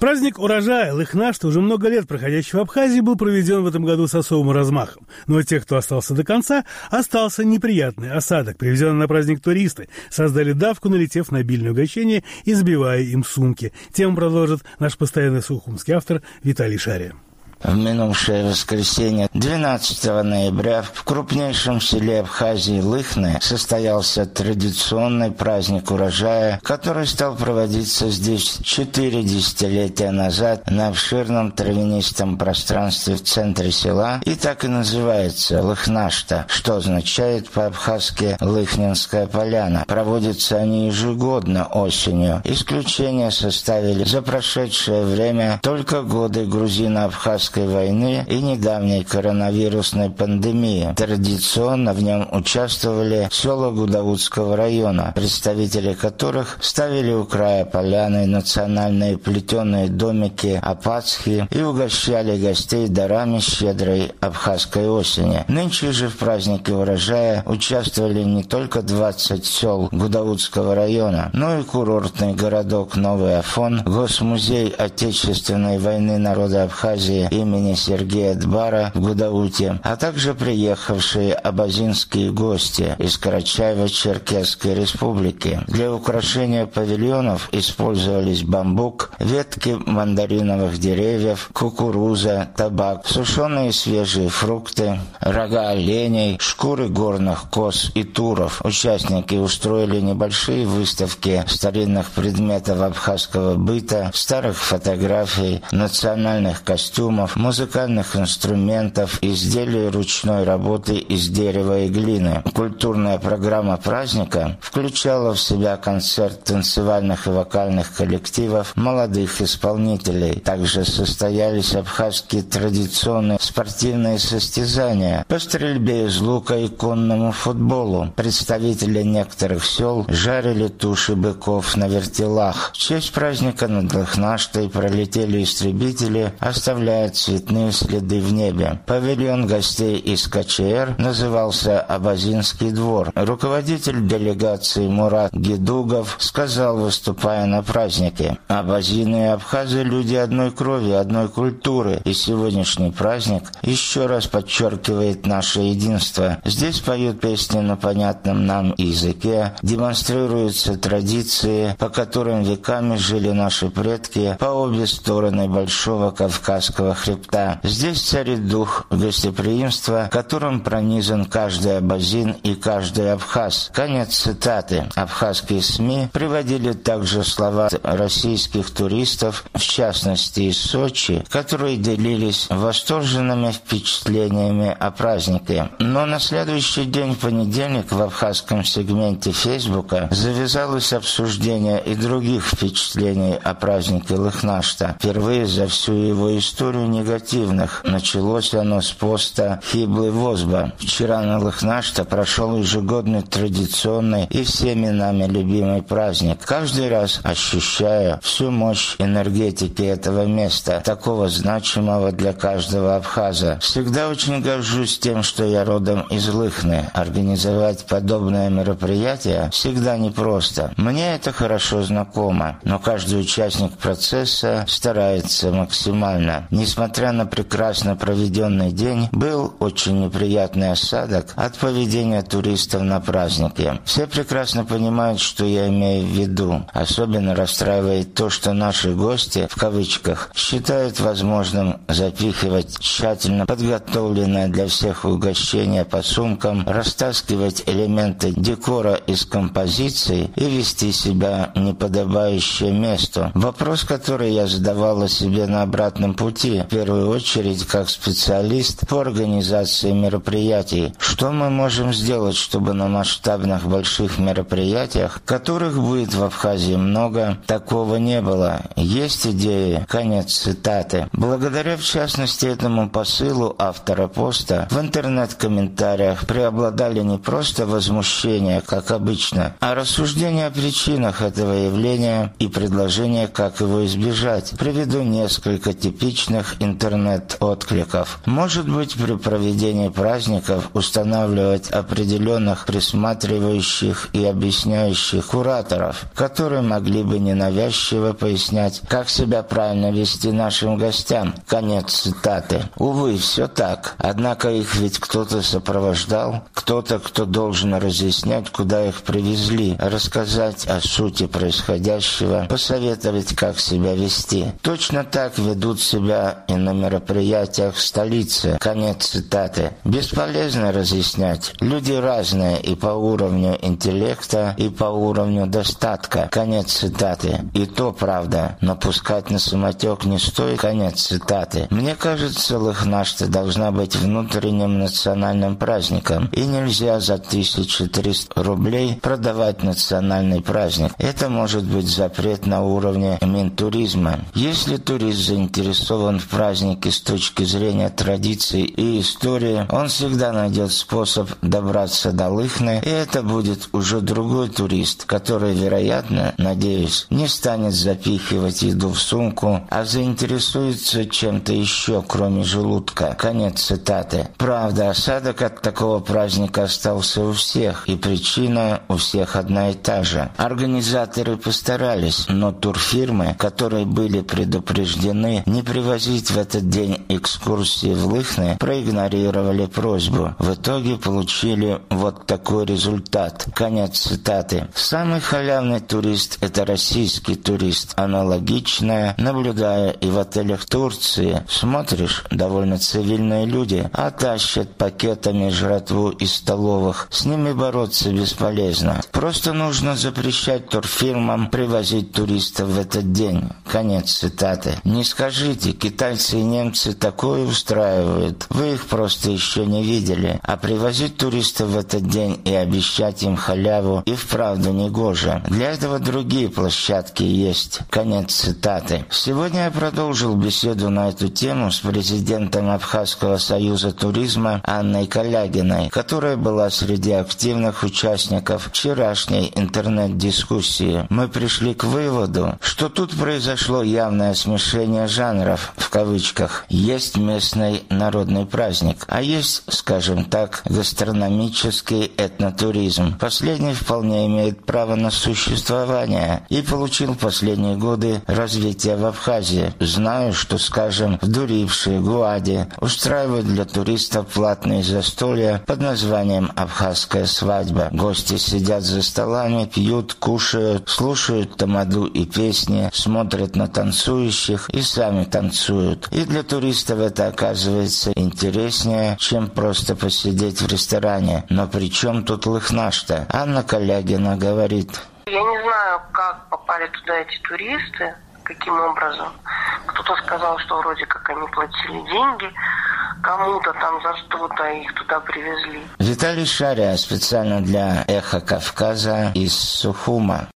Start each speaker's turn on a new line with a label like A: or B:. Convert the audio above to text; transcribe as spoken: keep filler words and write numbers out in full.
A: Праздник урожая Лых-Нашта, уже много лет проходящий в Абхазии, был проведен в этом году с особым размахом. Но у тех, кто остался до конца, остался неприятный осадок. Привезенные на праздник туристы создали давку, налетев на обильное угощение и сбивая им сумки. Тему продолжит наш постоянный сухумский автор Виталий Шария.
B: В минувшее воскресенье, двенадцатого ноября, в крупнейшем селе Абхазии Лыхны состоялся традиционный праздник урожая, который стал проводиться здесь четыре десятилетия назад на обширном травянистом пространстве в центре села, и так и называется Лых-Нашта, что означает по-абхазски «Лыхнинская поляна». Проводятся они ежегодно осенью. Исключение составили за прошедшее время только годы грузино-абхазской войны и недавней коронавирусной пандемии. Традиционно в нем участвовали села Гудаутского района, представители которых ставили у края поляны национальные плетеные домики апацхи и угощали гостей дарами щедрой абхазской осени. Нынче же в празднике урожая участвовали не только двадцать сел Гудаутского района, но и курортный городок Новый Афон, Госмузей Отечественной войны народа Абхазии имени Сергея Дбара в Гудауте, а также приехавшие абазинские гости из Карачаево-Черкесской республики. Для украшения павильонов использовались бамбук, ветки мандариновых деревьев, кукуруза, табак, сушеные свежие фрукты, рога оленей, шкуры горных коз и туров. Участники устроили небольшие выставки старинных предметов абхазского быта, старых фотографий, национальных костюмов, музыкальных инструментов, изделий ручной работы из дерева и глины. Культурная программа праздника включала в себя концерт танцевальных и вокальных коллективов молодых исполнителей. Также состоялись абхазские традиционные спортивные состязания по стрельбе из лука и конному футболу. Представители некоторых сел жарили туши быков на вертелах. В честь праздника над Лых-Наштой пролетели истребители, оставляя цветные следы в небе. Павильон гостей из КЧР назывался Абазинский двор. Руководитель делегации Мурат Гедугов сказал, выступая на празднике: «Абазины и абхазы – люди одной крови, одной культуры, и сегодняшний праздник еще раз подчеркивает наше единство. Здесь поют песни на понятном нам языке, демонстрируются традиции, по которым веками жили наши предки по обе стороны Большого Кавказского хребта. Здесь царит дух гостеприимства, которым пронизан каждый абазин и каждый абхаз». Конец цитаты. Абхазские СМИ приводили также слова российских туристов, в частности из Сочи, которые делились восторженными впечатлениями о празднике. Но на следующий день, в понедельник, в абхазском сегменте Фейсбука завязалось обсуждение и других впечатлений о празднике Лых-Нашта. Впервые за всю его историю негативных. Началось оно с поста Хиблы Возба. Вчера на Лых-Нашта прошел ежегодный традиционный и всеми нами любимый праздник. Каждый раз ощущаю всю мощь энергетики этого места, такого значимого для каждого абхаза. Всегда очень горжусь тем, что я родом из Лыхны. Организовать подобное мероприятие всегда непросто. Мне это хорошо знакомо, но каждый участник процесса старается максимально. Несмотря на прекрасно проведенный день, был очень неприятный осадок от поведения туристов на празднике. Все прекрасно понимают, что я имею в виду. Особенно расстраивает то, что наши гости, в кавычках, считают возможным запихивать тщательно подготовленное для всех угощение по сумкам, растаскивать элементы декора из композиций и вести себя неподобающе месту. Вопрос, который я задавала себе на обратном пути, в первую очередь как специалист по организации мероприятий: что мы можем сделать, чтобы на масштабных больших мероприятиях, которых будет в Абхазии много, такого не было? Есть идеи?» Конец цитаты. Благодаря, в частности, этому посылу автора поста, в интернет-комментариях преобладали не просто возмущение, как обычно, а рассуждения о причинах этого явления и предложения, как его избежать. Приведу несколько типичных интернет-откликов. Может быть, при проведении праздников устанавливать определенных присматривающих и объясняющих кураторов, которые могли бы ненавязчиво пояснять, как себя правильно вести нашим гостям. Конец цитаты. Увы, все так. Однако их ведь кто-то сопровождал, кто-то, кто должен разъяснять, куда их привезли, рассказать о сути происходящего, посоветовать, как себя вести. Точно так ведут себя и на мероприятиях в столице. Конец цитаты. Бесполезно разъяснять. Люди разные и по уровню интеллекта, и по уровню достатка. Конец цитаты. И то правда, но пускать на самотек не стоит. Конец цитаты. Мне кажется, Лыхнашта должна быть внутренним национальным праздником, и нельзя за тысячу триста рублей продавать национальный праздник. Это может быть запрет на уровне Минтуризма. Если турист заинтересован в празднике с точки зрения традиций и истории, он всегда найдет способ добраться до Лыхны, и это будет уже другой турист, который, вероятно, надеюсь, не станет запихивать еду в сумку, а заинтересуется чем-то еще, кроме желудка. Конец цитаты. Правда, осадок от такого праздника остался у всех, и причина у всех одна и та же. Организаторы постарались, но турфирмы, которые были предупреждены не привозить в этот день экскурсии в Лыхны, проигнорировали просьбу. В итоге получили вот такой результат. Конец цитаты. Самый халявный турист – это российский турист. Аналогичное наблюдаю и в отелях Турции. Смотришь, довольно цивильные люди, а тащат пакетами жратву из столовых. С ними бороться бесполезно. Просто нужно запрещать турфирмам привозить туристов в этот день. Конец цитаты. Не скажите, китайцы и немцы такое устраивают. Вы их просто еще не видели. А привозить туристов в этот день и обещать им халяву и вправду негоже. Для этого другие площадки есть. Конец цитаты. Сегодня я продолжил беседу на эту тему с президентом Абхазского союза туризма Анной Калягиной, которая была среди активных участников вчерашней интернет-дискуссии. Мы пришли к выводу, что тут произошло явное смешение жанров, в кавычках. Есть местный народный праздник, а есть, скажем так, гастрономический этнотуризм. Последний вполне имеет право на существование и получил в последние годы развития в Абхазии. Знаю, что, скажем, в Дуривше, Гуаде устраивают для туристов платные застолья под названием «Абхазская свадьба». Гости сидят за столами, пьют, кушают, слушают тамаду и песни, смотрят на танцующих и сами танцуют. И для туристов это оказывается интереснее, чем просто посидеть в ресторане. Но при чем тут Лыхнашта? Анна Калягина говорит:
C: я не знаю, как попали туда эти туристы, каким образом. Кто-то сказал, что вроде как они платили деньги кому-то там за что-то, их туда привезли.
B: Виталий Шария специально для «Эхо Кавказа» из Сухума.